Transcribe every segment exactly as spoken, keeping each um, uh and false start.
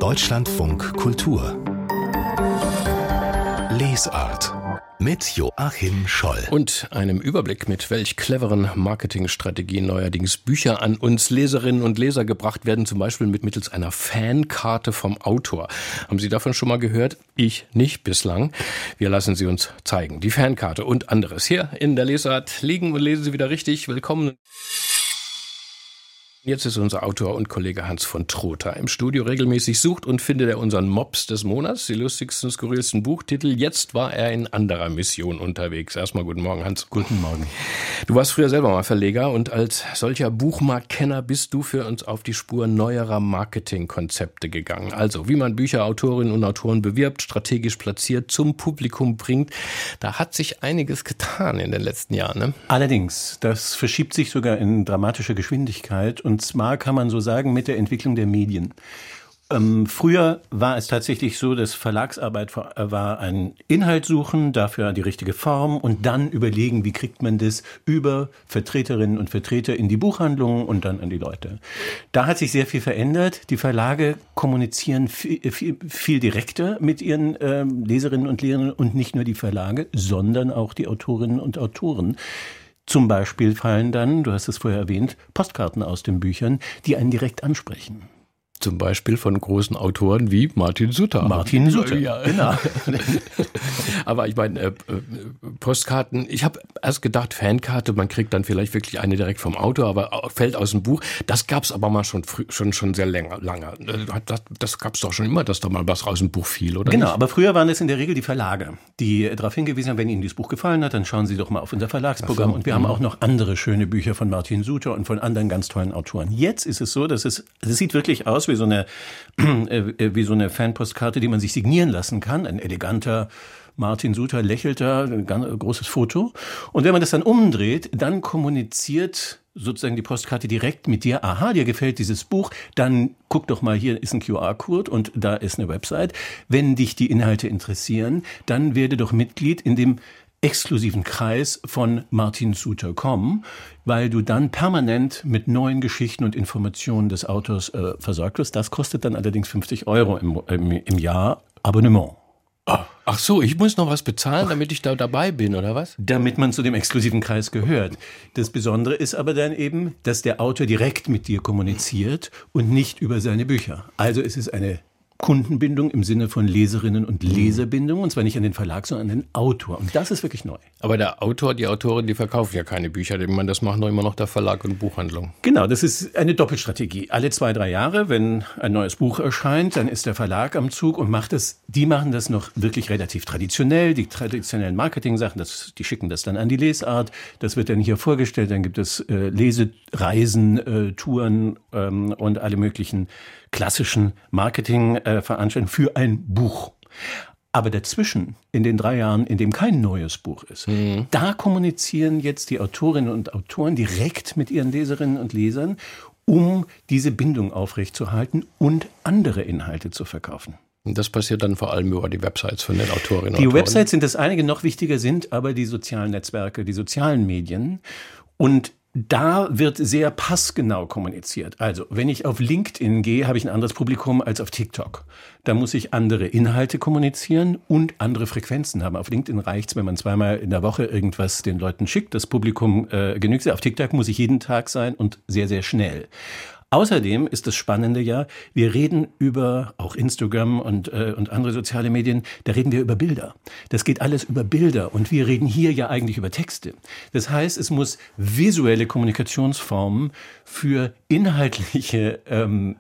Deutschlandfunk Kultur Lesart mit Joachim Scholl. Und einem Überblick, mit welch cleveren Marketingstrategien neuerdings Bücher an uns Leserinnen und Leser gebracht werden, zum Beispiel mit mittels einer Fankarte vom Autor. Haben Sie davon schon mal gehört? Ich nicht bislang. Wir lassen sie uns zeigen. Die Fankarte und anderes hier in der Lesart. Liegen und lesen Sie wieder richtig. Willkommen. Jetzt ist unser Autor und Kollege Hans von Trotha im Studio. Regelmäßig sucht und findet er unseren Mops des Monats, die lustigsten, skurrilsten Buchtitel. Jetzt war er in anderer Mission unterwegs. Erstmal guten Morgen, Hans. Guten Morgen. Du warst früher selber mal Verleger und als solcher Buchmarktkenner bist du für uns auf die Spur neuerer Marketingkonzepte gegangen. Also, wie man Bücher, Autorinnen und Autoren bewirbt, strategisch platziert, zum Publikum bringt. Da hat sich einiges getan in den letzten Jahren, ne? Allerdings, das verschiebt sich sogar in dramatischer Geschwindigkeit und Und zwar kann man so sagen mit der Entwicklung der Medien. Ähm, früher war es tatsächlich so, dass Verlagsarbeit war ein Inhalt suchen, dafür die richtige Form und dann überlegen, wie kriegt man das über Vertreterinnen und Vertreter in die Buchhandlungen und dann an die Leute. Da hat sich sehr viel verändert. Die Verlage kommunizieren viel, viel, viel direkter mit ihren äh, Leserinnen und Lesern und nicht nur die Verlage, sondern auch die Autorinnen und Autoren. Zum Beispiel fallen dann, du hast es vorher erwähnt, Postkarten aus den Büchern, die einen direkt ansprechen. Zum Beispiel von großen Autoren wie Martin Suter. Martin Suter, ja, genau. Aber ich meine, äh, Postkarten, ich habe erst gedacht, Fankarte, man kriegt dann vielleicht wirklich eine direkt vom Autor, aber fällt aus dem Buch. Das gab's aber mal schon früh, schon schon sehr länger, lange. Das, das gab's doch schon immer, dass da mal was aus dem Buch fiel, oder? Genau, nicht? Aber früher waren es in der Regel die Verlage, die darauf hingewiesen haben, wenn Ihnen dieses Buch gefallen hat, dann schauen Sie doch mal auf unser Verlagsprogramm. So, und wir ja. haben auch noch andere schöne Bücher von Martin Suter und von anderen ganz tollen Autoren. Jetzt ist es so, dass es, es sieht wirklich aus wie so eine wie so eine Fanpostkarte, die man sich signieren lassen kann. Ein eleganter Martin Suter lächelt da, ein ganz großes Foto. Und wenn man das dann umdreht, dann kommuniziert sozusagen die Postkarte direkt mit dir. Aha, dir gefällt dieses Buch, dann guck doch mal, hier ist ein Q R-Code und da ist eine Website. Wenn dich die Inhalte interessieren, dann werde doch Mitglied in dem exklusiven Kreis von Martin Suter Punkt com, weil du dann permanent mit neuen Geschichten und Informationen des Autors äh, versorgt wirst. Das kostet dann allerdings fünfzig Euro im, im, im Jahr Abonnement. Ach so, ich muss noch was bezahlen, damit ich da dabei bin, oder was? Damit man zu dem exklusiven Kreis gehört. Das Besondere ist aber dann eben, dass der Autor direkt mit dir kommuniziert und nicht über seine Bücher. Also es ist eine Kundenbindung im Sinne von Leserinnen und Leserbindung, und zwar nicht an den Verlag, sondern an den Autor. Und das ist wirklich neu. Aber der Autor, die Autorin, die verkaufen ja keine Bücher. Ich meine, das machen doch immer noch der Verlag und Buchhandlung. Genau, das ist eine Doppelstrategie. Alle zwei, drei Jahre, wenn ein neues Buch erscheint, dann ist der Verlag am Zug und macht das. Die machen das noch wirklich relativ traditionell. Die traditionellen Marketing-Sachen, das, die schicken das dann an die Lesart. Das wird dann hier vorgestellt. Dann gibt es äh, Lesereisen, äh, Touren ähm, und alle möglichen klassischen Marketingveranstaltungen für ein Buch. Aber dazwischen, in den drei Jahren, in dem kein neues Buch ist, mhm. da kommunizieren jetzt die Autorinnen und Autoren direkt mit ihren Leserinnen und Lesern, um diese Bindung aufrechtzuerhalten und andere Inhalte zu verkaufen. Und das passiert dann vor allem über die Websites von den Autorinnen und Die Autoren. Websites sind das einige, noch wichtiger sind aber die sozialen Netzwerke, die sozialen Medien. Und da wird sehr passgenau kommuniziert. Also, wenn ich auf LinkedIn gehe, habe ich ein anderes Publikum als auf TikTok. Da muss ich andere Inhalte kommunizieren und andere Frequenzen haben. Auf LinkedIn reicht's, wenn man zweimal in der Woche irgendwas den Leuten schickt. Das Publikum äh, genügt. Auf TikTok muss ich jeden Tag sein und sehr, sehr schnell. Außerdem ist das Spannende ja, wir reden über auch Instagram und, äh, und andere soziale Medien, da reden wir über Bilder. Das geht alles über Bilder und wir reden hier ja eigentlich über Texte. Das heißt, es muss visuelle Kommunikationsformen für inhaltliche ähm,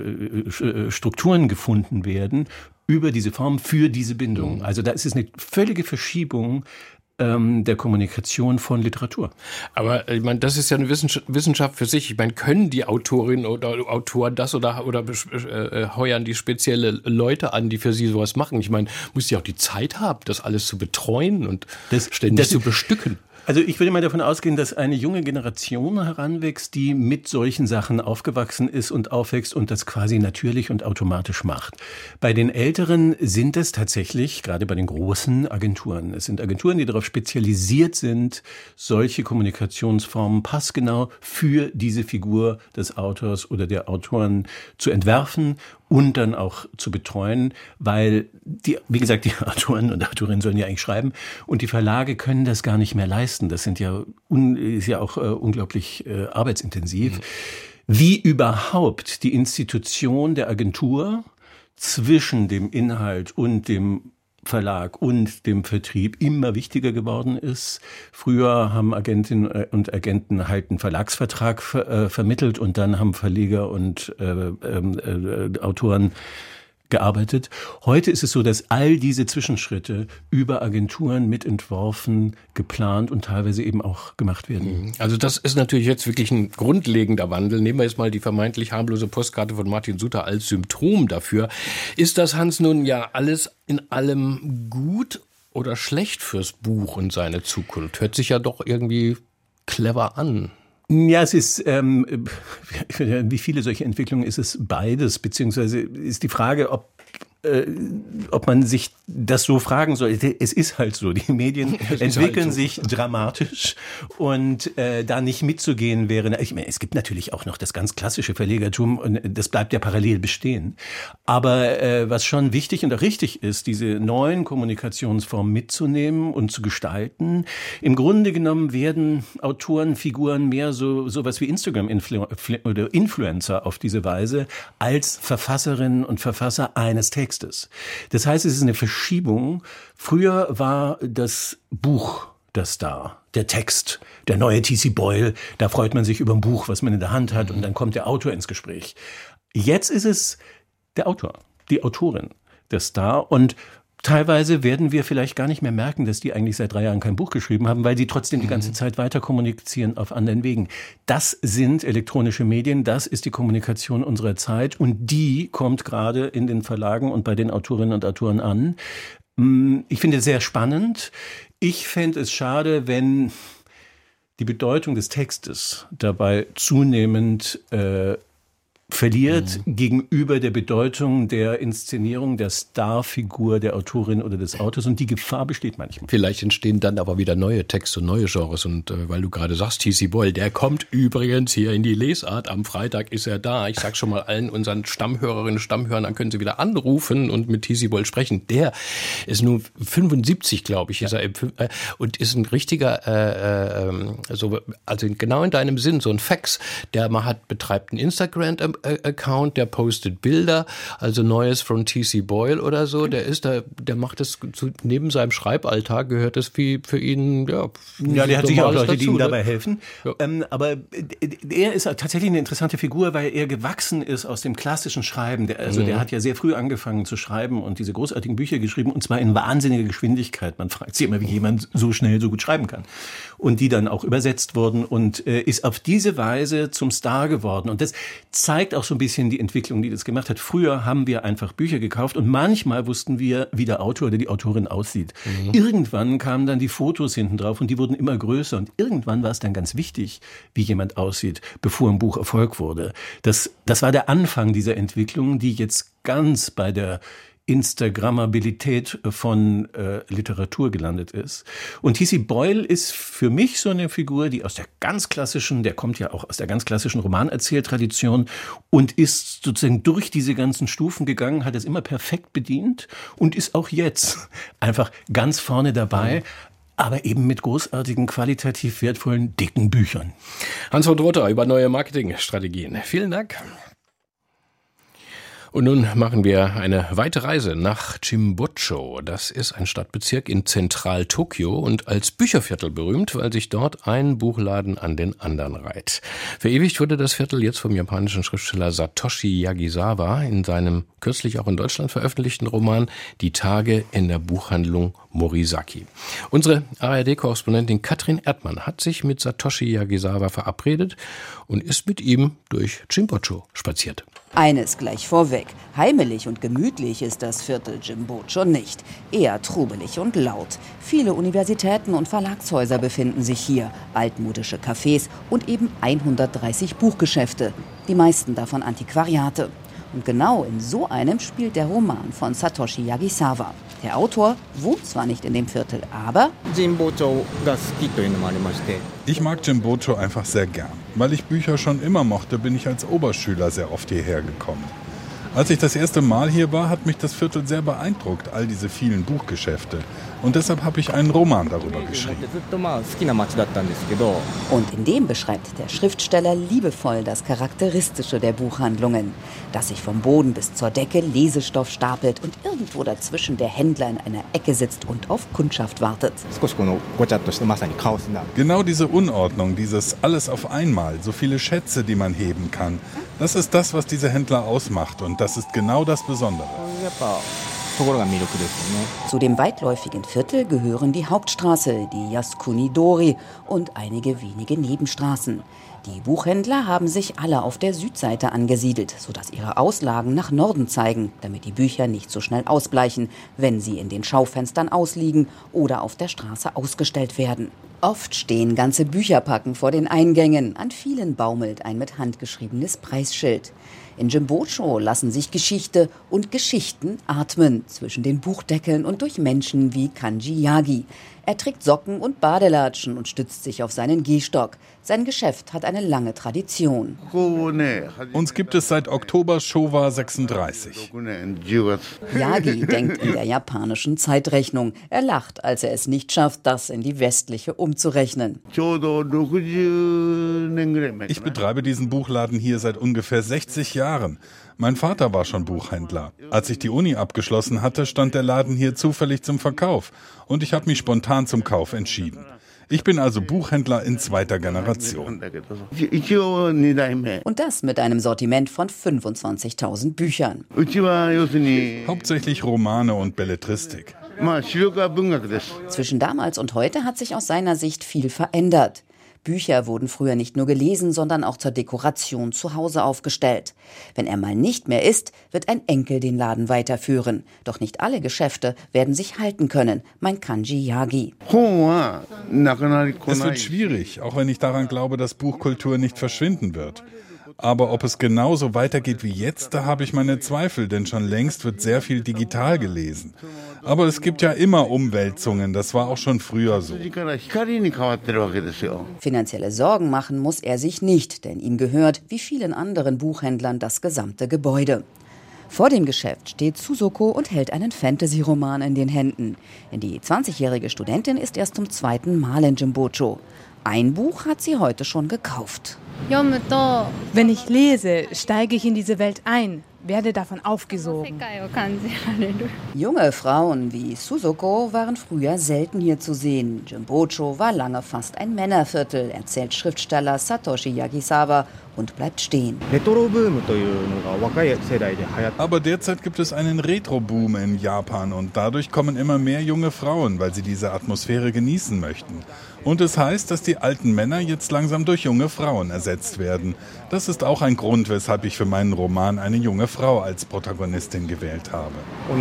äh, Strukturen gefunden werden über diese Form für diese Bindung. Also da ist es eine völlige Verschiebung der Kommunikation von Literatur. Aber ich meine, das ist ja eine Wissenschaft für sich. Ich meine, können die Autorinnen oder Autoren das oder, oder äh, heuern die spezielle Leute an, die für sie sowas machen? Ich meine, muss die auch die Zeit haben, das alles zu betreuen und das ständig das, zu bestücken? Also ich würde mal davon ausgehen, dass eine junge Generation heranwächst, die mit solchen Sachen aufgewachsen ist und aufwächst und das quasi natürlich und automatisch macht. Bei den Älteren sind es tatsächlich, gerade bei den großen Agenturen, es sind Agenturen, die darauf spezialisiert sind, solche Kommunikationsformen passgenau für diese Figur des Autors oder der Autoren zu entwerfen und dann auch zu betreuen, weil die, wie gesagt, die Autoren und Autorinnen sollen ja eigentlich schreiben und die Verlage können das gar nicht mehr leisten. Das sind ja un, ist ja auch äh, unglaublich äh, arbeitsintensiv. Mhm. Wie überhaupt die Institution der Agentur zwischen dem Inhalt und dem Verlag und dem Vertrieb immer wichtiger geworden ist. Früher haben Agentinnen und Agenten halt einen Verlagsvertrag ver- äh, vermittelt und dann haben Verleger und äh, äh, äh, Autoren gearbeitet. Heute ist es so, dass all diese Zwischenschritte über Agenturen mitentworfen, geplant und teilweise eben auch gemacht werden. Also das ist natürlich jetzt wirklich ein grundlegender Wandel. Nehmen wir jetzt mal die vermeintlich harmlose Postkarte von Martin Suter als Symptom dafür. Ist das, Hans, nun ja alles in allem gut oder schlecht fürs Buch und seine Zukunft? Hört sich ja doch irgendwie clever an. Ja, es ist, ähm, wie viele solche Entwicklungen ist es beides, beziehungsweise ist die Frage, ob äh, ob man sich das so fragen soll. Es ist halt so, die Medien entwickeln halt so. sich dramatisch und äh, da nicht mitzugehen wäre, ich meine, es gibt natürlich auch noch das ganz klassische Verlegertum und das bleibt ja parallel bestehen. Aber äh, was schon wichtig und auch richtig ist, diese neuen Kommunikationsformen mitzunehmen und zu gestalten. Im Grunde genommen werden Autorenfiguren mehr so sowas wie Instagram-Influ- oder Influencer auf diese Weise als Verfasserinnen und Verfasser eines Textes. Das heißt, es ist eine Verschiebung. Früher war das Buch das da, der Text, der neue T C. Boyle, da freut man sich über ein Buch, was man in der Hand hat und dann kommt der Autor ins Gespräch. Jetzt ist es der Autor, die Autorin, das da und teilweise werden wir vielleicht gar nicht mehr merken, dass die eigentlich seit drei Jahren kein Buch geschrieben haben, weil die trotzdem die ganze Zeit weiter kommunizieren auf anderen Wegen. Das sind elektronische Medien, das ist die Kommunikation unserer Zeit und die kommt gerade in den Verlagen und bei den Autorinnen und Autoren an. Ich finde es sehr spannend. Ich fände es schade, wenn die Bedeutung des Textes dabei zunehmend äh, verliert mhm. gegenüber der Bedeutung der Inszenierung der Starfigur der Autorin oder des Autors und die Gefahr besteht manchmal. Vielleicht entstehen dann aber wieder neue Texte und neue Genres und äh, weil du gerade sagst, T C. Boyle, der kommt übrigens hier in die Lesart, am Freitag ist er da. Ich sag schon mal allen unseren Stammhörerinnen und Stammhörern, dann können sie wieder anrufen und mit T C. Boyle sprechen. Der ist nun fünfundsiebzig, glaube ich, ist ja. er äh, und ist ein richtiger, äh, äh, so, also genau in deinem Sinn, so ein Fax, der man hat, betreibt ein Instagram Account, der postet Bilder, also Neues von T C. Boyle oder so, der ist da, der macht das zu, neben seinem Schreiballtag gehört das wie für ihn, ja. Ja, der hat sicher auch Leute, dazu, die ihm ne? dabei helfen. Ja. Ähm, aber er ist tatsächlich eine interessante Figur, weil er gewachsen ist aus dem klassischen Schreiben. Der, also mhm. der hat ja sehr früh angefangen zu schreiben und diese großartigen Bücher geschrieben und zwar in wahnsinniger Geschwindigkeit. Man fragt sich immer, wie jemand so schnell so gut schreiben kann. Und die dann auch übersetzt wurden und äh, ist auf diese Weise zum Star geworden. Und das zeigt auch so ein bisschen die Entwicklung, die das gemacht hat. Früher haben wir einfach Bücher gekauft und manchmal wussten wir, wie der Autor oder die Autorin aussieht. Mhm. Irgendwann kamen dann die Fotos hinten drauf und die wurden immer größer und irgendwann war es dann ganz wichtig, wie jemand aussieht, bevor ein Buch Erfolg wurde. Das, das war der Anfang dieser Entwicklung, die jetzt ganz bei der Instagrammabilität von äh, Literatur gelandet ist. Und T C. Boyle ist für mich so eine Figur, die aus der ganz klassischen, der kommt ja auch aus der ganz klassischen Romanerzähltradition und ist sozusagen durch diese ganzen Stufen gegangen, hat es immer perfekt bedient und ist auch jetzt einfach ganz vorne dabei. Aber eben mit großartigen, qualitativ wertvollen, dicken Büchern. Hans von Drother über neue Marketingstrategien. Vielen Dank. Und nun machen wir eine weite Reise nach Chimbocho. Das ist ein Stadtbezirk in Zentral-Tokio und als Bücherviertel berühmt, weil sich dort ein Buchladen an den anderen reiht. Verewigt wurde das Viertel jetzt vom japanischen Schriftsteller Satoshi Yagisawa in seinem kürzlich auch in Deutschland veröffentlichten Roman Die Tage in der Buchhandlung Morisaki. Unsere A R D-Korrespondentin Katrin Erdmann hat sich mit Satoshi Yagisawa verabredet und ist mit ihm durch Chimbocho spaziert. Eines gleich vorweg. Heimelig und gemütlich ist das Viertel Chimbocho nicht. Eher trubelig und laut. Viele Universitäten und Verlagshäuser befinden sich hier. Altmodische Cafés und eben hundertdreißig Buchgeschäfte. Die meisten davon Antiquariate. Und genau in so einem spielt der Roman von Satoshi Yagisawa. Der Autor wohnt zwar nicht in dem Viertel, aber ich mag Chimbocho einfach sehr gern. Weil ich Bücher schon immer mochte, bin ich als Oberschüler sehr oft hierher gekommen. Als ich das erste Mal hier war, hat mich das Viertel sehr beeindruckt, all diese vielen Buchgeschäfte. Und deshalb habe ich einen Roman darüber geschrieben. Und in dem beschreibt der Schriftsteller liebevoll das Charakteristische der Buchhandlungen. Dass sich vom Boden bis zur Decke Lesestoff stapelt und irgendwo dazwischen der Händler in einer Ecke sitzt und auf Kundschaft wartet. Genau diese Unordnung, dieses alles auf einmal, so viele Schätze, die man heben kann, das ist das, was diese Händler ausmacht. Und das ist genau das Besondere. Zu dem weitläufigen Viertel gehören die Hauptstraße, die Yasukuni-dori und einige wenige Nebenstraßen. Die Buchhändler haben sich alle auf der Südseite angesiedelt, sodass ihre Auslagen nach Norden zeigen, damit die Bücher nicht so schnell ausbleichen, wenn sie in den Schaufenstern ausliegen oder auf der Straße ausgestellt werden. Oft stehen ganze Bücherpacken vor den Eingängen, an vielen baumelt ein mit Hand geschriebenes Preisschild. In Jimbocho lassen sich Geschichte und Geschichten atmen, zwischen den Buchdeckeln und durch Menschen wie Kanji Yagi. Er trägt Socken und Badelatschen und stützt sich auf seinen Gehstock. Sein Geschäft hat eine lange Tradition. Uns gibt es seit Oktober Showa sechsunddreißig. Yagi denkt in der japanischen Zeitrechnung. Er lacht, als er es nicht schafft, das in die westliche umzurechnen. Ich betreibe diesen Buchladen hier seit ungefähr sechzig Jahren. Mein Vater war schon Buchhändler. Als ich die Uni abgeschlossen hatte, stand der Laden hier zufällig zum Verkauf. Und ich habe mich spontan zum Kauf entschieden. Ich bin also Buchhändler in zweiter Generation. Und das mit einem Sortiment von fünfundzwanzigtausend Büchern. Hauptsächlich Romane und Belletristik. Zwischen damals und heute hat sich aus seiner Sicht viel verändert. Bücher wurden früher nicht nur gelesen, sondern auch zur Dekoration zu Hause aufgestellt. Wenn er mal nicht mehr ist, wird ein Enkel den Laden weiterführen. Doch nicht alle Geschäfte werden sich halten können, meint Kanji Yagi. Es wird schwierig, auch wenn ich daran glaube, dass Buchkultur nicht verschwinden wird. Aber ob es genauso weitergeht wie jetzt, da habe ich meine Zweifel, denn schon längst wird sehr viel digital gelesen. Aber es gibt ja immer Umwälzungen, das war auch schon früher so. Finanzielle Sorgen machen muss er sich nicht, denn ihm gehört, wie vielen anderen Buchhändlern, das gesamte Gebäude. Vor dem Geschäft steht Suzuko und hält einen Fantasy-Roman in den Händen. Die zwanzigjährige Studentin ist erst zum zweiten Mal in Jimbocho. Ein Buch hat sie heute schon gekauft. Wenn ich lese, steige ich in diese Welt ein, werde davon aufgesogen. Junge Frauen wie Suzuko waren früher selten hier zu sehen. Jimbocho war lange fast ein Männerviertel, erzählt Schriftsteller Satoshi Yagisawa und bleibt stehen. Aber derzeit gibt es einen Retro-Boom in Japan und dadurch kommen immer mehr junge Frauen, weil sie diese Atmosphäre genießen möchten. Und es heißt, dass die alten Männer jetzt langsam durch junge Frauen ersetzt werden. Das ist auch ein Grund, weshalb ich für meinen Roman eine junge Frau als Protagonistin gewählt habe.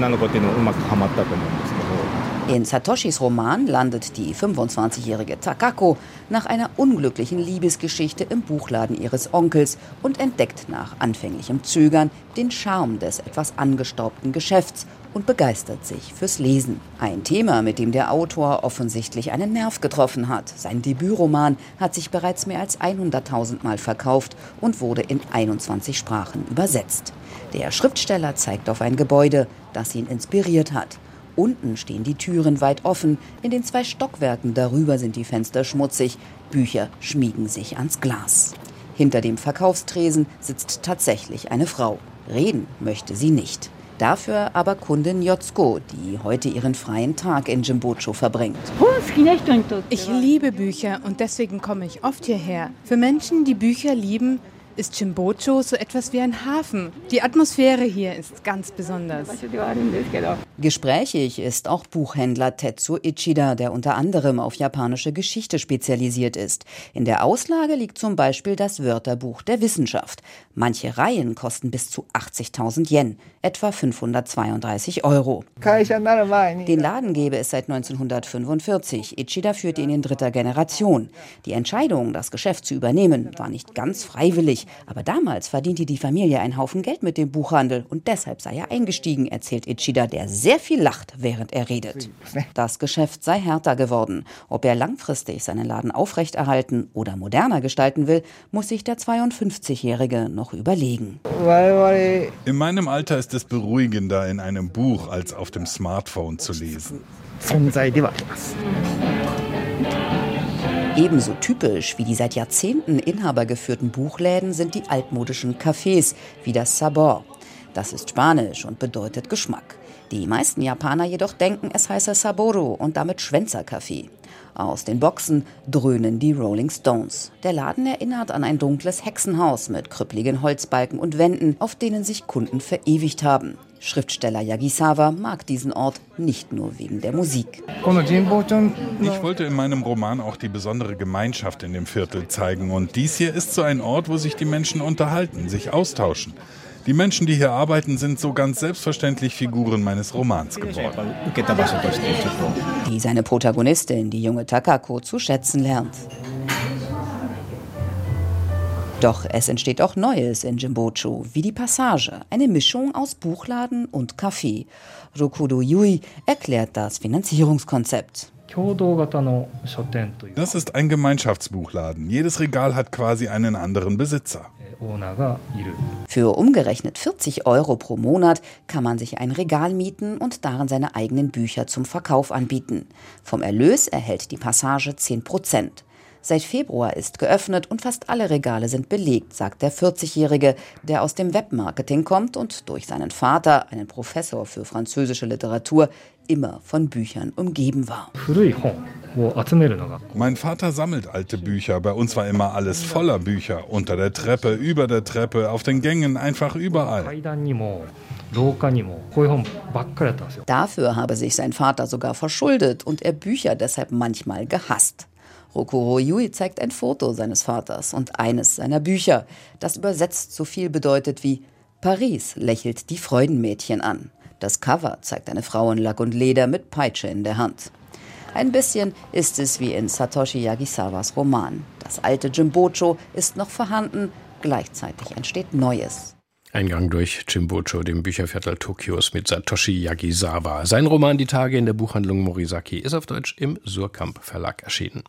In Satoshis Roman landet die fünfundzwanzigjährige Takako nach einer unglücklichen Liebesgeschichte im Buchladen ihres Onkels und entdeckt nach anfänglichem Zögern den Charme des etwas angestaubten Geschäfts und begeistert sich fürs Lesen. Ein Thema, mit dem der Autor offensichtlich einen Nerv getroffen hat. Sein Debütroman hat sich bereits mehr als hunderttausend Mal verkauft und wurde in einundzwanzig Sprachen übersetzt. Der Schriftsteller zeigt auf ein Gebäude, das ihn inspiriert hat. Unten stehen die Türen weit offen, in den zwei Stockwerken darüber sind die Fenster schmutzig, Bücher schmiegen sich ans Glas. Hinter dem Verkaufstresen sitzt tatsächlich eine Frau. Reden möchte sie nicht. Dafür aber Kundin Yotsuko, die heute ihren freien Tag in Jimbocho verbringt. Ich liebe Bücher und deswegen komme ich oft hierher. Für Menschen, die Bücher lieben, ist Jimbocho so etwas wie ein Hafen. Die Atmosphäre hier ist ganz besonders. Gesprächig ist auch Buchhändler Tetsuo Ichida, der unter anderem auf japanische Geschichte spezialisiert ist. In der Auslage liegt zum Beispiel das Wörterbuch der Wissenschaft. Manche Reihen kosten bis zu achtzigtausend Yen, etwa fünfhundertzweiunddreißig Euro. Den Laden gäbe es seit neunzehnhundertfünfundvierzig. Ichida führt ihn in dritter Generation. Die Entscheidung, das Geschäft zu übernehmen, war nicht ganz freiwillig. wenig. Aber damals verdiente die Familie einen Haufen Geld mit dem Buchhandel. Und deshalb sei er eingestiegen, erzählt Ichida, der sehr viel lacht, während er redet. Das Geschäft sei härter geworden. Ob er langfristig seinen Laden aufrechterhalten oder moderner gestalten will, muss sich der zweiundfünfzigjährige noch überlegen. In meinem Alter ist es beruhigender, in einem Buch als auf dem Smartphone zu lesen. Ebenso typisch wie die seit Jahrzehnten inhabergeführten Buchläden sind die altmodischen Cafés, wie das Sabor. Das ist Spanisch und bedeutet Geschmack. Die meisten Japaner jedoch denken, es heiße Sapporo und damit Schwänzerkaffee. Aus den Boxen dröhnen die Rolling Stones. Der Laden erinnert an ein dunkles Hexenhaus mit krüppligen Holzbalken und Wänden, auf denen sich Kunden verewigt haben. Schriftsteller Yagisawa mag diesen Ort nicht nur wegen der Musik. Ich wollte in meinem Roman auch die besondere Gemeinschaft in dem Viertel zeigen. Und dies hier ist so ein Ort, wo sich die Menschen unterhalten, sich austauschen. Die Menschen, die hier arbeiten, sind so ganz selbstverständlich Figuren meines Romans geworden. Die seine Protagonistin, die junge Takako, zu schätzen lernt. Doch es entsteht auch Neues in Jimbocho, wie die Passage, eine Mischung aus Buchladen und Café. Rokudo Yui erklärt das Finanzierungskonzept. Das ist ein Gemeinschaftsbuchladen. Jedes Regal hat quasi einen anderen Besitzer. Für umgerechnet vierzig Euro pro Monat kann man sich ein Regal mieten und darin seine eigenen Bücher zum Verkauf anbieten. Vom Erlös erhält die Passage zehn Prozent. Seit Februar ist geöffnet und fast alle Regale sind belegt, sagt der vierzigjährige, der aus dem Webmarketing kommt und durch seinen Vater, einen Professor für französische Literatur, immer von Büchern umgeben war. Mein Vater sammelt alte Bücher. Bei uns war immer alles voller Bücher. Unter der Treppe, über der Treppe, auf den Gängen, einfach überall. Dafür habe sich sein Vater sogar verschuldet und er Bücher deshalb manchmal gehasst. Rokudo Yui zeigt ein Foto seines Vaters und eines seiner Bücher, das übersetzt so viel bedeutet wie Paris lächelt die Freudenmädchen an. Das Cover zeigt eine Frau in Lack und Leder mit Peitsche in der Hand. Ein bisschen ist es wie in Satoshi Yagisawas Roman. Das alte Jimbocho ist noch vorhanden, gleichzeitig entsteht Neues. Eingang durch Jimbocho, dem Bücherviertel Tokios mit Satoshi Yagisawa. Sein Roman Die Tage in der Buchhandlung Morisaki ist auf Deutsch im Surkamp Verlag erschienen.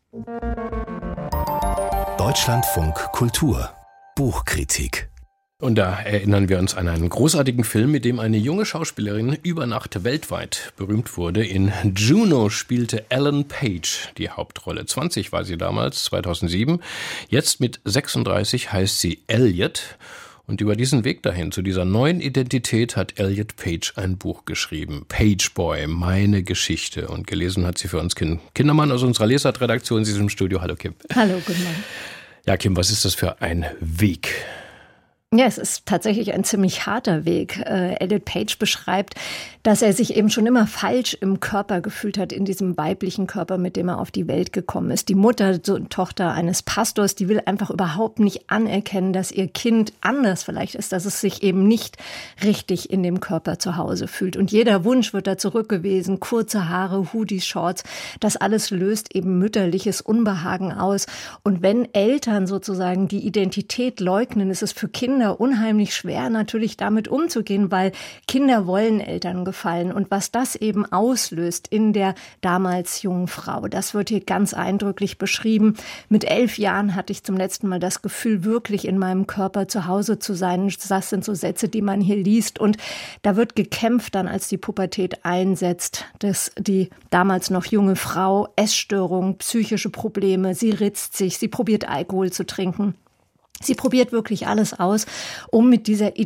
Deutschlandfunk Kultur Buchkritik. Und da erinnern wir uns an einen großartigen Film, mit dem eine junge Schauspielerin über Nacht weltweit berühmt wurde. In Juno spielte Ellen Page die Hauptrolle. zwanzig war sie damals, zweitausendsieben. Jetzt mit sechsunddreißig heißt sie Elliot. Und über diesen Weg dahin, zu dieser neuen Identität, hat Elliot Page ein Buch geschrieben. Page Boy, meine Geschichte. Und gelesen hat sie für uns Kim Kindermann aus unserer Lesart-Redaktion. Sie ist im Studio. Hallo Kim. Hallo, guten Morgen. Ja, Kim, was ist das für ein Weg? Ja, es ist tatsächlich ein ziemlich harter Weg. Äh, Elliot Page beschreibt, dass er sich eben schon immer falsch im Körper gefühlt hat, in diesem weiblichen Körper, mit dem er auf die Welt gekommen ist. Die Mutter und Tochter eines Pastors, die will einfach überhaupt nicht anerkennen, dass ihr Kind anders vielleicht ist, dass es sich eben nicht richtig in dem Körper zu Hause fühlt. Und jeder Wunsch wird da zurückgewiesen, kurze Haare, Hoodies, Shorts, das alles löst eben mütterliches Unbehagen aus. Und wenn Eltern sozusagen die Identität leugnen, ist es für Kinder unheimlich schwer, natürlich damit umzugehen, weil Kinder wollen Eltern gefallen. Und was das eben auslöst in der damals jungen Frau, das wird hier ganz eindrücklich beschrieben. Mit elf Jahren hatte ich zum letzten Mal das Gefühl, wirklich in meinem Körper zu Hause zu sein. Das sind so Sätze, die man hier liest. Und da wird gekämpft dann, als die Pubertät einsetzt, dass die damals noch junge Frau Essstörungen, psychische Probleme, sie ritzt sich, sie probiert Alkohol zu trinken. Sie probiert wirklich alles aus, um mit dieser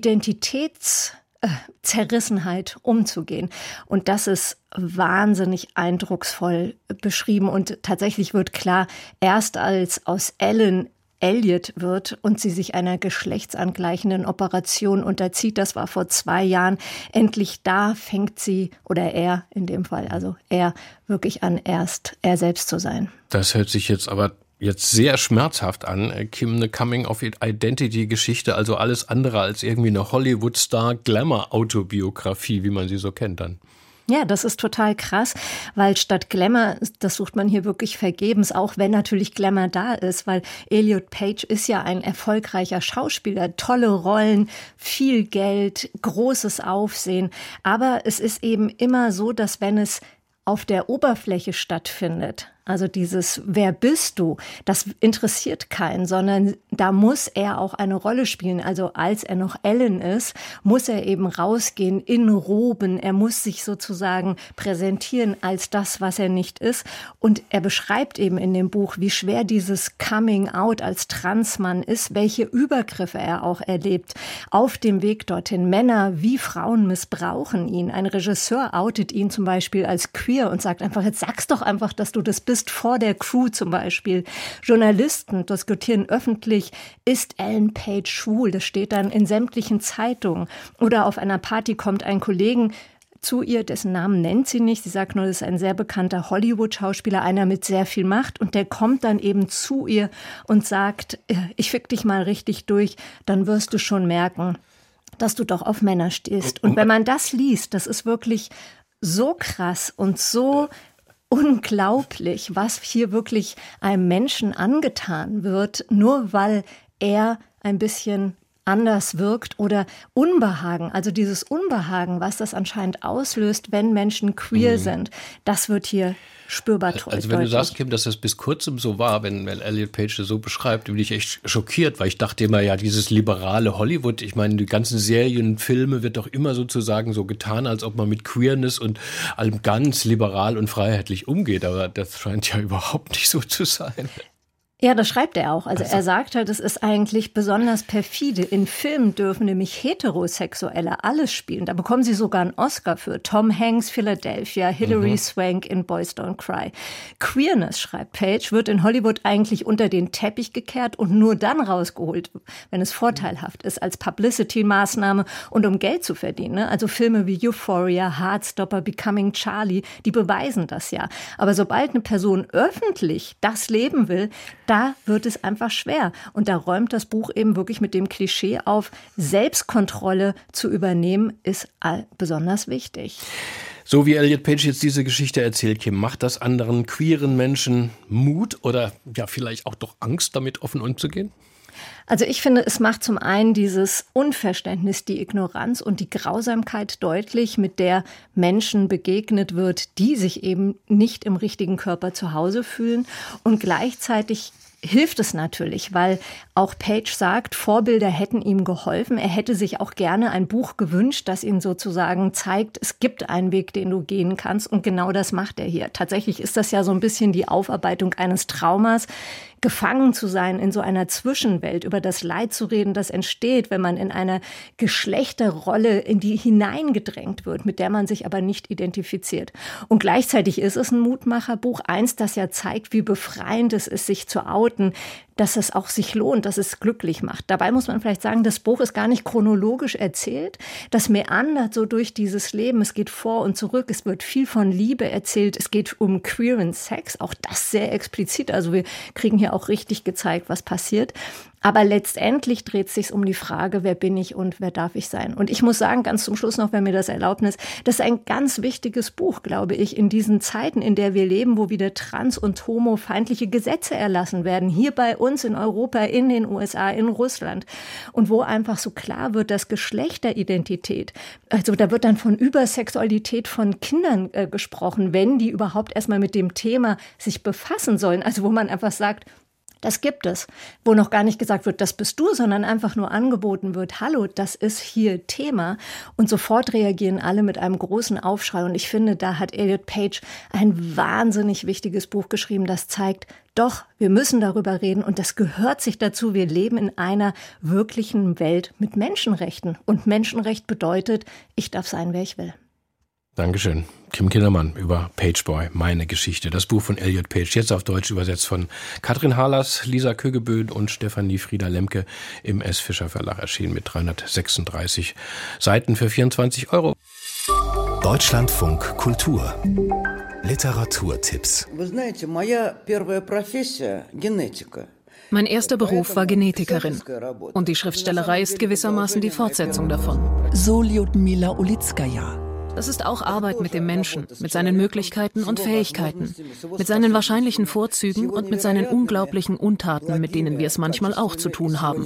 Identitätszerrissenheit umzugehen. Und das ist wahnsinnig eindrucksvoll beschrieben. Und tatsächlich wird klar, erst als aus Ellen Elliot wird und sie sich einer geschlechtsangleichenden Operation unterzieht, das war vor zwei Jahren, endlich da fängt sie, oder er in dem Fall, also er wirklich an, erst er selbst zu sein. Das hört sich jetzt aber jetzt sehr schmerzhaft an, Kim, eine Coming-of-Identity-Geschichte, also alles andere als irgendwie eine Hollywood-Star-Glamour-Autobiografie, wie man sie so kennt dann. Ja, das ist total krass, weil statt Glamour, das sucht man hier wirklich vergebens, auch wenn natürlich Glamour da ist, weil Elliot Page ist ja ein erfolgreicher Schauspieler, tolle Rollen, viel Geld, großes Aufsehen. Aber es ist eben immer so, dass wenn es auf der Oberfläche stattfindet, also dieses Wer bist du, das interessiert keinen, sondern da muss er auch eine Rolle spielen. Also als er noch Ellen ist, muss er eben rausgehen in Roben. Er muss sich sozusagen präsentieren als das, was er nicht ist. Und er beschreibt eben in dem Buch, wie schwer dieses Coming Out als Transmann ist, welche Übergriffe er auch erlebt. Auf dem Weg dorthin, Männer wie Frauen missbrauchen ihn. Ein Regisseur outet ihn zum Beispiel als queer und sagt einfach, jetzt sag's doch einfach, dass du das bist. Vor der Crew zum Beispiel. Journalisten diskutieren öffentlich, ist Ellen Page schwul? Das steht dann in sämtlichen Zeitungen. Oder auf einer Party kommt ein Kollegen zu ihr, dessen Namen nennt sie nicht. Sie sagt nur, das ist ein sehr bekannter Hollywood-Schauspieler, einer mit sehr viel Macht. Und der kommt dann eben zu ihr und sagt, ich fick dich mal richtig durch, dann wirst du schon merken, dass du doch auf Männer stehst. Und wenn man das liest, das ist wirklich so krass und so unglaublich, was hier wirklich einem Menschen angetan wird, nur weil er ein bisschen anders wirkt oder Unbehagen, also dieses Unbehagen, was das anscheinend auslöst, wenn Menschen queer mhm. sind, das wird hier spürbar deutlich. Also wenn du sagst, Kim, dass das bis kurzem so war, wenn Elliot Page das so beschreibt, bin ich echt schockiert, weil ich dachte immer, ja, dieses liberale Hollywood, ich meine, die ganzen Serien, Filme wird doch immer sozusagen so getan, als ob man mit Queerness und allem ganz liberal und freiheitlich umgeht, aber das scheint ja überhaupt nicht so zu sein. Ja, das schreibt er auch. Also, also er sagt halt, es ist eigentlich besonders perfide. In Filmen dürfen nämlich Heterosexuelle alles spielen. Da bekommen sie sogar einen Oscar für. Tom Hanks, Philadelphia, Hilary mhm. Swank in Boys Don't Cry. Queerness, schreibt Page, wird in Hollywood eigentlich unter den Teppich gekehrt und nur dann rausgeholt, wenn es vorteilhaft ist, als Publicity-Maßnahme und um Geld zu verdienen. Also Filme wie Euphoria, Heartstopper, Becoming Charlie, die beweisen das ja. Aber sobald eine Person öffentlich das leben will, da wird es einfach schwer. Und da räumt das Buch eben wirklich mit dem Klischee auf, Selbstkontrolle zu übernehmen, ist besonders wichtig. So wie Elliot Page jetzt diese Geschichte erzählt, Kim, macht das anderen queeren Menschen Mut oder ja vielleicht auch doch Angst, damit offen umzugehen? Also ich finde, es macht zum einen dieses Unverständnis, die Ignoranz und die Grausamkeit deutlich, mit der Menschen begegnet wird, die sich eben nicht im richtigen Körper zu Hause fühlen. Und gleichzeitig hilft es natürlich, weil auch Page sagt, Vorbilder hätten ihm geholfen. Er hätte sich auch gerne ein Buch gewünscht, das ihm sozusagen zeigt, es gibt einen Weg, den du gehen kannst. Und genau das macht er hier. Tatsächlich ist das ja so ein bisschen die Aufarbeitung eines Traumas, gefangen zu sein in so einer Zwischenwelt, über das Leid zu reden, das entsteht, wenn man in einer Geschlechterrolle in die hineingedrängt wird, mit der man sich aber nicht identifiziert. Und gleichzeitig ist es ein Mutmacherbuch, eins, das ja zeigt, wie befreiend es ist, sich zu outen, dass es auch sich lohnt, dass es glücklich macht. Dabei muss man vielleicht sagen, das Buch ist gar nicht chronologisch erzählt. Das meandert so durch dieses Leben. Es geht vor und zurück. Es wird viel von Liebe erzählt. Es geht um queeren Sex. Auch das sehr explizit. Also wir kriegen hier auch richtig gezeigt, was passiert. Aber letztendlich dreht es sich um die Frage, wer bin ich und wer darf ich sein? Und ich muss sagen, ganz zum Schluss noch, wenn mir das erlaubt ist, das ist ein ganz wichtiges Buch, glaube ich, in diesen Zeiten, in der wir leben, wo wieder trans- und homofeindliche Gesetze erlassen werden. Hier bei uns in Europa, in den U S A, in Russland. Und wo einfach so klar wird, dass Geschlechteridentität, also da wird dann von Übersexualität von Kindern äh, gesprochen, wenn die überhaupt erstmal mit dem Thema sich befassen sollen. Also wo man einfach sagt, das gibt es, wo noch gar nicht gesagt wird, das bist du, sondern einfach nur angeboten wird, hallo, das ist hier Thema. Und sofort reagieren alle mit einem großen Aufschrei. Und ich finde, da hat Elliot Page ein wahnsinnig wichtiges Buch geschrieben, das zeigt, doch, wir müssen darüber reden und das gehört sich dazu. Wir leben in einer wirklichen Welt mit Menschenrechten. Und Menschenrecht bedeutet, ich darf sein, wer ich will. Dankeschön. Kim Kindermann über Pageboy, meine Geschichte. Das Buch von Elliot Page, jetzt auf Deutsch übersetzt von Katrin Harlas, Lisa Kögeböen und Stefanie Frieder-Lemke im S. Fischer Verlag erschienen mit dreihundertsechsunddreißig Seiten für vierundzwanzig Euro. Deutschlandfunk Kultur. Literaturtipps. Mein erster Beruf war Genetikerin. Und die Schriftstellerei ist gewissermaßen die Fortsetzung davon. So Ljudmila Ulitskaja. Das ist auch Arbeit mit dem Menschen, mit seinen Möglichkeiten und Fähigkeiten, mit seinen wahrscheinlichen Vorzügen und mit seinen unglaublichen Untaten, mit denen wir es manchmal auch zu tun haben.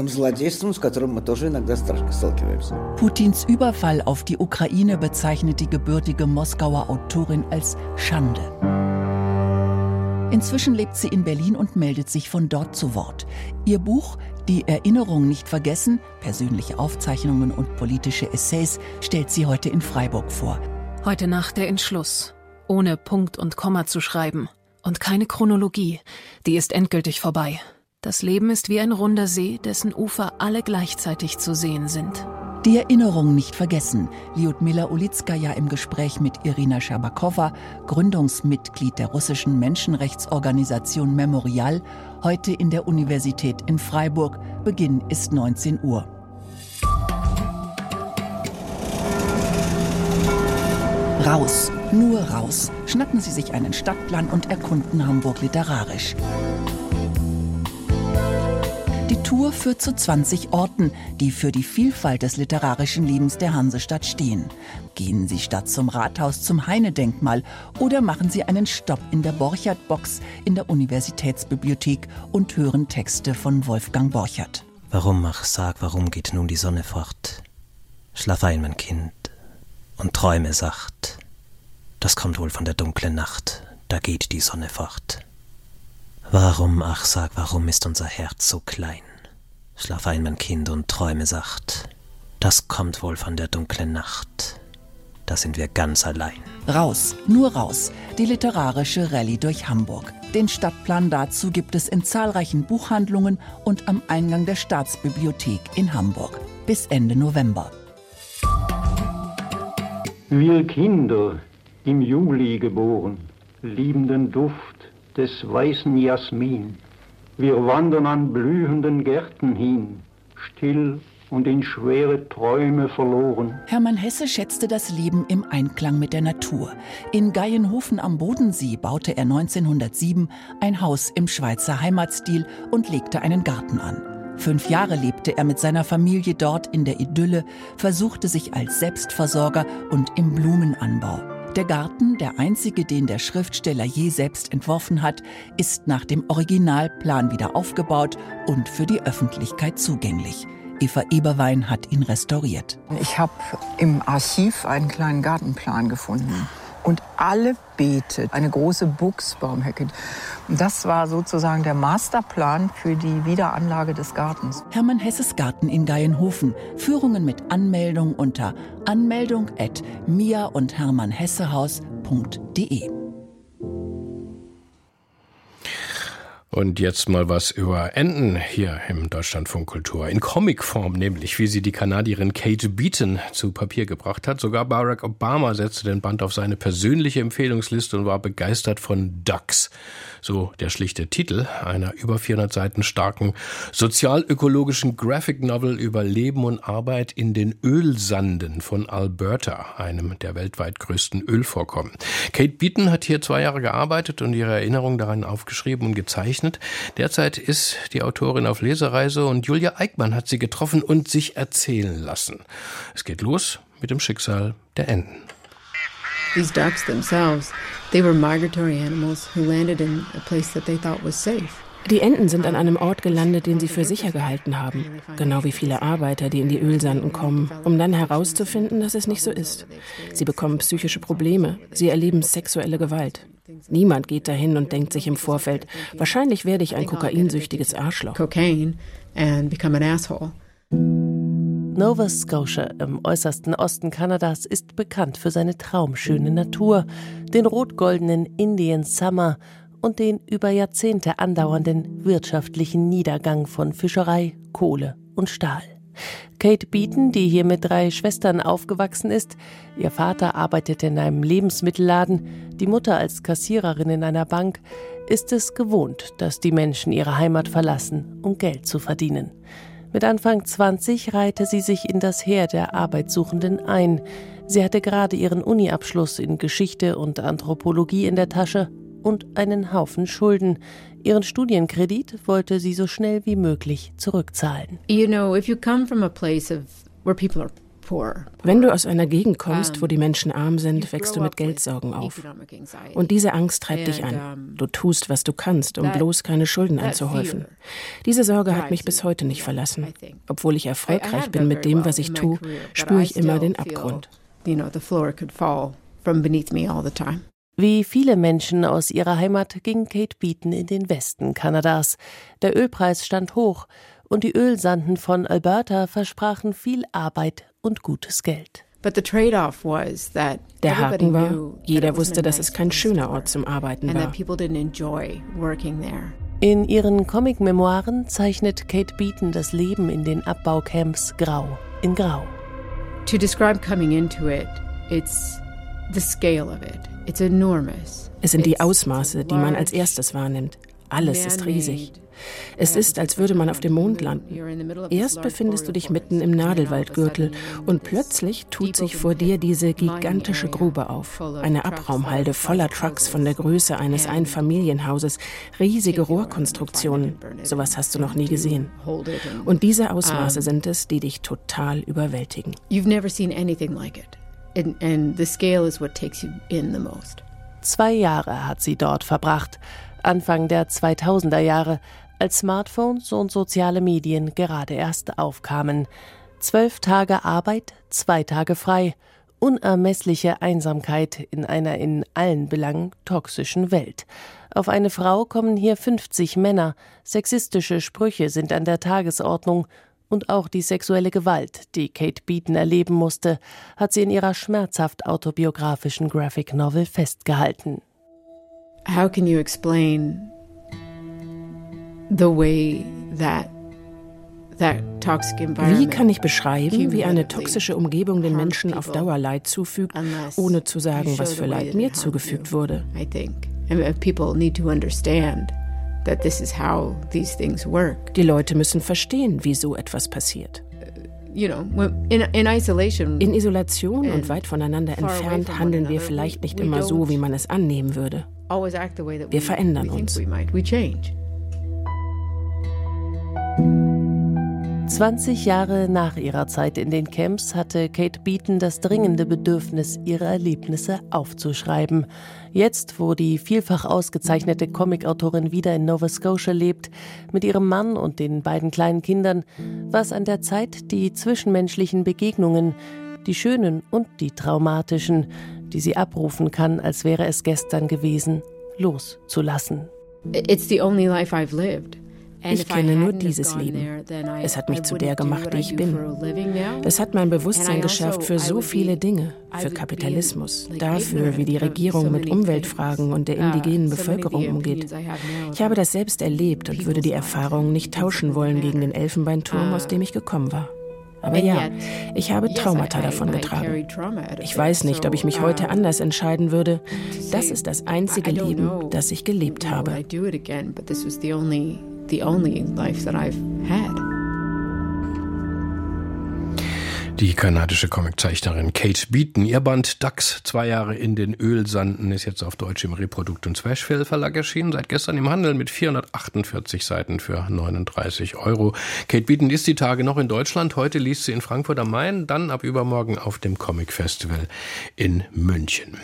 Putins Überfall auf die Ukraine bezeichnet die gebürtige Moskauer Autorin als Schande. Inzwischen lebt sie in Berlin und meldet sich von dort zu Wort. Ihr Buch »Die Erinnerung nicht vergessen«, persönliche Aufzeichnungen und politische Essays, stellt sie heute in Freiburg vor. Heute Nacht der Entschluss, ohne Punkt und Komma zu schreiben. Und keine Chronologie, die ist endgültig vorbei. Das Leben ist wie ein runder See, dessen Ufer alle gleichzeitig zu sehen sind. Die Erinnerung nicht vergessen. Lyudmila Ulitskaja im Gespräch mit Irina Scherbakowa, Gründungsmitglied der russischen Menschenrechtsorganisation Memorial, heute in der Universität in Freiburg. Beginn ist neunzehn Uhr. Raus, nur raus. Schnappen Sie sich einen Stadtplan und erkunden Hamburg literarisch. Die Tour führt zu zwanzig Orten, die für die Vielfalt des literarischen Lebens der Hansestadt stehen. Gehen Sie statt zum Rathaus zum Heine-Denkmal oder machen Sie einen Stopp in der Borchardt-Box in der Universitätsbibliothek und hören Texte von Wolfgang Borchardt. Warum, ach sag, warum geht nun die Sonne fort? Schlaf ein, mein Kind, und träume sacht. Das kommt wohl von der dunklen Nacht, da geht die Sonne fort. Warum, ach sag, warum ist unser Herz so klein? Schlaf ein, mein Kind, und träume sacht. Das kommt wohl von der dunklen Nacht. Da sind wir ganz allein. Raus, nur raus. Die literarische Rallye durch Hamburg. Den Stadtplan dazu gibt es in zahlreichen Buchhandlungen und am Eingang der Staatsbibliothek in Hamburg. Bis Ende November. Wir Kinder, im Juli geboren, lieben den Duft des weißen Jasmin. Wir wandern an blühenden Gärten hin, still und in schwere Träume verloren. Hermann Hesse schätzte das Leben im Einklang mit der Natur. In Gaienhofen am Bodensee baute er neunzehnhundertsieben ein Haus im Schweizer Heimatstil und legte einen Garten an. Fünf Jahre lebte er mit seiner Familie dort in der Idylle, versuchte sich als Selbstversorger und im Blumenanbau. Der Garten, der einzige, den der Schriftsteller je selbst entworfen hat, ist nach dem Originalplan wieder aufgebaut und für die Öffentlichkeit zugänglich. Eva Eberwein hat ihn restauriert. Ich habe im Archiv einen kleinen Gartenplan gefunden. Und alle Beete, eine große Buchsbaumhecke. Das war sozusagen der Masterplan für die Wiederanlage des Gartens. Hermann Hesses Garten in Gaienhofen. Führungen mit Anmeldung unter anmeldung at mia und hermann hessehaus punkt de. Und jetzt mal was über Enten hier im Deutschlandfunk Kultur. In Comicform nämlich, wie sie die Kanadierin Kate Beaton zu Papier gebracht hat. Sogar Barack Obama setzte den Band auf seine persönliche Empfehlungsliste und war begeistert von Ducks. So der schlichte Titel einer über vierhundert Seiten starken sozialökologischen Graphic Novel über Leben und Arbeit in den Ölsanden von Alberta, einem der weltweit größten Ölvorkommen. Kate Beaton hat hier zwei Jahre gearbeitet und ihre Erinnerungen daran aufgeschrieben und gezeichnet. Derzeit ist die Autorin auf Lesereise und Julia Eickmann hat sie getroffen und sich erzählen lassen. Es geht los mit dem Schicksal der Enten. These ducks themselves, they were migratory animals who landed in a place that they thought was safe. Die Enten sind an einem Ort gelandet, den sie für sicher gehalten haben. Genau wie viele Arbeiter, die in die Ölsanden kommen, um dann herauszufinden, dass es nicht so ist. Sie bekommen psychische Probleme, sie erleben sexuelle Gewalt. Niemand geht dahin und denkt sich im Vorfeld, wahrscheinlich werde ich ein kokainsüchtiges Arschloch. Cocaine and become an asshole. Nova Scotia im äußersten Osten Kanadas ist bekannt für seine traumschöne Natur, den rot-goldenen Indian Summer und den über Jahrzehnte andauernden wirtschaftlichen Niedergang von Fischerei, Kohle und Stahl. Kate Beaton, die hier mit drei Schwestern aufgewachsen ist, ihr Vater arbeitete in einem Lebensmittelladen, die Mutter als Kassiererin in einer Bank, ist es gewohnt, dass die Menschen ihre Heimat verlassen, um Geld zu verdienen. Mit Anfang zwanzig reihte sie sich in das Heer der Arbeitssuchenden ein. Sie hatte gerade ihren Uni-Abschluss in Geschichte und Anthropologie in der Tasche und einen Haufen Schulden. Ihren Studienkredit wollte sie so schnell wie möglich zurückzahlen. You know, if you come from a place of where people are Wenn du aus einer Gegend kommst, wo die Menschen arm sind, wächst du mit Geldsorgen auf. Und diese Angst treibt dich an. Du tust, was du kannst, um bloß keine Schulden anzuhäufen. Diese Sorge hat mich bis heute nicht verlassen. Obwohl ich erfolgreich bin mit dem, was ich tue, spüre ich immer den Abgrund. Wie viele Menschen aus ihrer Heimat ging Kate Beaton in den Westen Kanadas. Der Ölpreis stand hoch und die Ölsanden von Alberta versprachen viel Arbeit und gutes Geld. Der Haken war, jeder wusste, dass es kein schöner Ort zum Arbeiten war. In ihren Comic-Memoiren zeichnet Kate Beaton das Leben in den Abbaucamps grau in grau. To describe coming into it, it's the scale of it. It's enormous. Es sind die Ausmaße, die man als erstes wahrnimmt. Alles ist riesig. Es ist, als würde man auf dem Mond landen. Erst befindest du dich mitten im Nadelwaldgürtel und plötzlich tut sich vor dir diese gigantische Grube auf. Eine Abraumhalde voller Trucks von der Größe eines Einfamilienhauses, riesige Rohrkonstruktionen. Sowas hast du noch nie gesehen. Und diese Ausmaße sind es, die dich total überwältigen. You've never seen anything like it. And, and the scale is what takes you in the most. Zwei Jahre hat sie dort verbracht. Anfang der zweitausender Jahre, als Smartphones und soziale Medien gerade erst aufkamen. Zwölf Tage Arbeit, zwei Tage frei. Unermessliche Einsamkeit in einer in allen Belangen toxischen Welt. Auf eine Frau kommen hier fünfzig Männer. Sexistische Sprüche sind an der Tagesordnung. Und auch die sexuelle Gewalt, die Kate Beaton erleben musste, hat sie in ihrer schmerzhaft autobiografischen Graphic Novel festgehalten. How can you explain the way that that toxic environment? Wie kann ich beschreiben, wie eine toxische Umgebung den Menschen auf Dauer Leid zufügt, ohne zu sagen, was für Leid mir zugefügt wurde? I think and people need to understand that this is how these things work. Die Leute müssen verstehen, wie so etwas passiert. You know, in, in isolation, in Isolation und weit voneinander entfernt handeln wir vielleicht nicht immer so, wie man es annehmen würde. Wir verändern uns. zwanzig Jahre nach ihrer Zeit in den Camps hatte Kate Beaton das dringende Bedürfnis, ihre Erlebnisse aufzuschreiben. Jetzt, wo die vielfach ausgezeichnete Comicautorin wieder in Nova Scotia lebt, mit ihrem Mann und den beiden kleinen Kindern, war es an der Zeit, die zwischenmenschlichen Begegnungen, die schönen und die traumatischen, die sie abrufen kann, als wäre es gestern gewesen, loszulassen. It's the only life I've lived. Ich kenne nur dieses Leben. Es hat mich zu der gemacht, die ich bin. Es hat mein Bewusstsein geschärft für so viele Dinge, für Kapitalismus, dafür, wie die Regierung mit Umweltfragen und der indigenen Bevölkerung umgeht. Ich habe das selbst erlebt und würde die Erfahrung nicht tauschen wollen gegen den Elfenbeinturm, aus dem ich gekommen war. Aber ja, ich habe Traumata davon getragen. Ich weiß nicht, ob ich mich heute anders entscheiden würde. Das ist das einzige Leben, das ich gelebt habe. The only life that I've had. Die kanadische Comiczeichnerin Kate Beaton. Ihr Band Ducks, zwei Jahre in den Ölsanden, ist jetzt auf Deutsch im Reprodukt- und Zwerchfell Verlag erschienen. Seit gestern im Handel mit vierhundertachtundvierzig Seiten für neununddreißig Euro. Kate Beaton ist die Tage noch in Deutschland. Heute liest sie in Frankfurt am Main, dann ab übermorgen auf dem Comic Festival in München.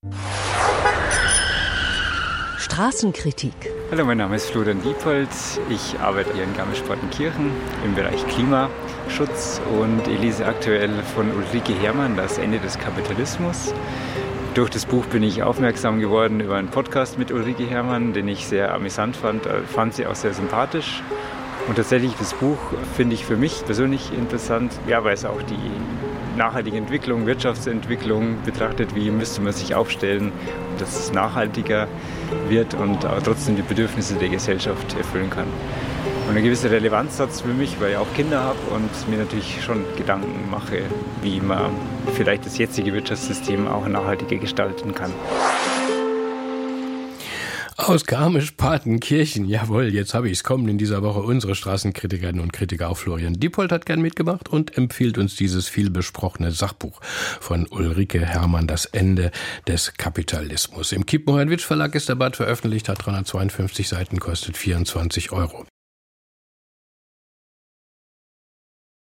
Straßenkritik. Hallo, mein Name ist Florian Diepold. Ich arbeite hier in Garmisch-Partenkirchen im Bereich Klimaschutz und ich lese aktuell von Ulrike Herrmann Das Ende des Kapitalismus. Durch das Buch bin ich aufmerksam geworden über einen Podcast mit Ulrike Herrmann, den ich sehr amüsant fand, fand sie auch sehr sympathisch. Und tatsächlich das Buch finde ich für mich persönlich interessant, ja, weil es auch die nachhaltige Entwicklung, Wirtschaftsentwicklung betrachtet, wie müsste man sich aufstellen, dass es nachhaltiger wird und auch trotzdem die Bedürfnisse der Gesellschaft erfüllen kann. Und eine gewisse Relevanz hat es für mich, weil ich auch Kinder habe und mir natürlich schon Gedanken mache, wie man vielleicht das jetzige Wirtschaftssystem auch nachhaltiger gestalten kann. Aus Garmisch-Partenkirchen, jawohl, jetzt habe ich es, kommen in dieser Woche unsere Straßenkritikerinnen und Kritiker. Auch Florian Diepold hat gern mitgemacht und empfiehlt uns dieses vielbesprochene Sachbuch von Ulrike Herrmann, Das Ende des Kapitalismus. Im Kiepenheuer-Witsch Verlag ist der Band veröffentlicht, hat dreihundertzweiundfünfzig Seiten, kostet vierundzwanzig Euro.